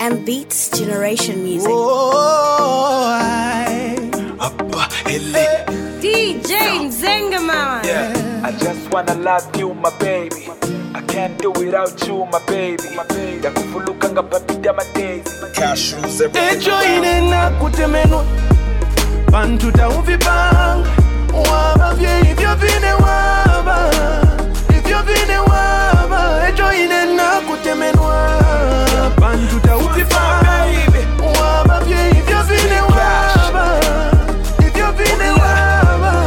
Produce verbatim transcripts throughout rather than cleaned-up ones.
and Beats Generation Music. Oh, I, Abba, D J Nzenga, mama. Yeah, I just wanna love you, my baby. I can't do without you, my baby. My baby. Yakufulukanga papita my days. Cashews everywhere. Ejo ine na kutemenwa Bantu ta uvipanga Waba vye hivyo vine waba Hivyo vine waba Ejo ine na kutemenwa Bantu ta uvipanga Waba vye hivyo vine waba Hivyo vine waba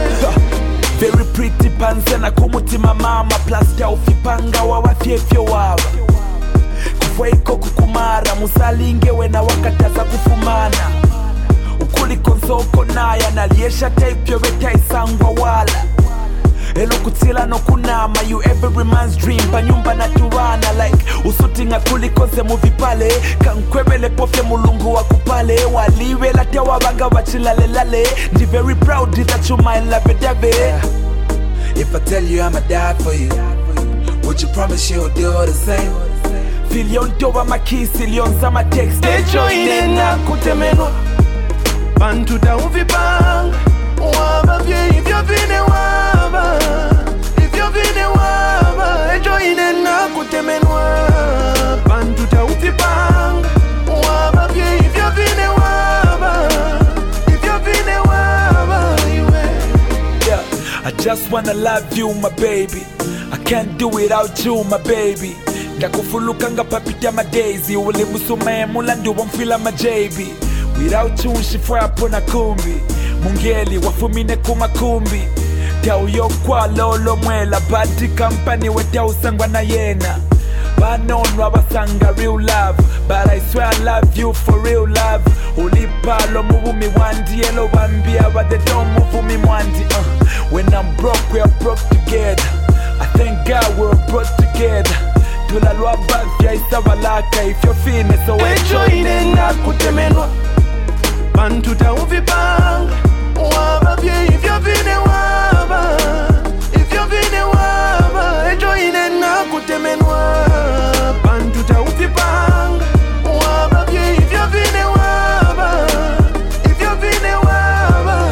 Very pretty pants na kumutima mama. Plasta ufipanga wawa fiefyo waba Kufweiko kukumara musalinge wena wakataza kufumana ukuli konsoko naya naliesha tape yobeta isangwa wala elo kutila no kunama you every man's dream panyumba naturana like usutinga kuli konse movie pale kankwebele pofye mulungu wa kupale waliwe late wabanga wachilale lale ndi very proud that you my love dave. If I tell you I'ma die for you, would you promise you'll do the same? Filion toba makisi lion sama text. Ejo ine na kutemenwa Bantu ta uvipanga Waba vye hivyo vine waba Hivyo vine waba Ejo ine na kutemenwa Bantu ta uvipanga Waba vye hivyo vine waba Hivyo vine waba Yeah, I just wanna love you, my baby. I can't do without you, my baby. Ndakufulukanga papita my daisy. Ule musume mulandu wamfila my J B. Without you nshifwa pona kumbi Mungeli wafumine kumakumbi Tauyo kwa lolo mwela Badi company weta usangwa na yena Banonwa basanga real love But I swear I love you for real love Ulipalo muvumi wandi Yelo wambia but they don't muvumi mwandi uh, When I'm broke we are broke together I thank God we're brought together Tulalwa bavya isavalaka if you're feeling so Ejo ine na kutemenwa Bantu ta uvipanga Waba vye hivyo vine waba Hivyo vine waba Ejo ine na kutemenwa Bantu ta uvipanga Waba vye hivyo vine waba Hivyo vine waba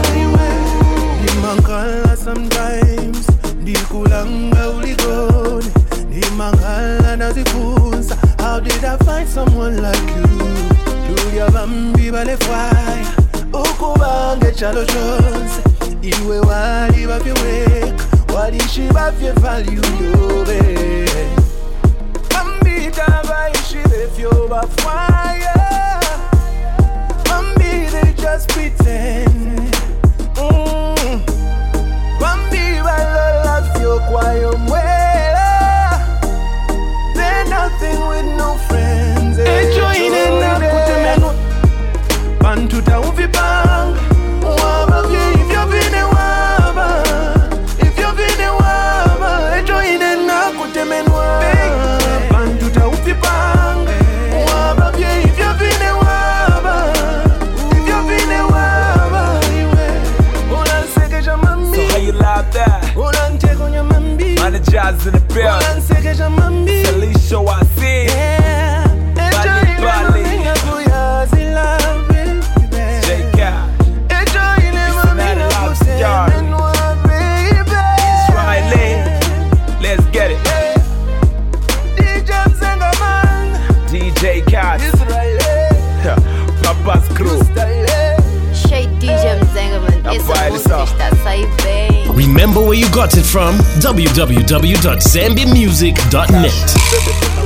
Nimangala sometimes Ndikulanga uligone Nimangala nazifunza How did I find someone like you? Julia bambi bale fire Ukubange chalo chonse Iwe wali bafye weka Walishi bafye value yobe Bambi taba ishi befyo bafire Bambi they just pretend mm. Bambi balola fyo kwa yo mwela They're nothing with no friends. Ejo ine na kutemenwa Bantu ta uvipanga Waba vye hivyo vine waba Hivyo vine waba Ejo ine na kutemenwa Bantu ta uvipanga Waba vye hivyo vine waba Hivyo vine waba Ulansekeja mambi So how you love that? Ulanteko nya mambi Managers in the building. Ulansekeja mambi Felicia I see. Yeah Bali Bali Kuyazi love baby J K Ejo ile mamina kusemenwa baby Israeli. Let's get it. D J Nzenga man D J Cash. Israeli Papa's crew. Shea D J Nzenga, man. Esse música está a sair bem. Remember where you got it from? w w w dot zambia music dot net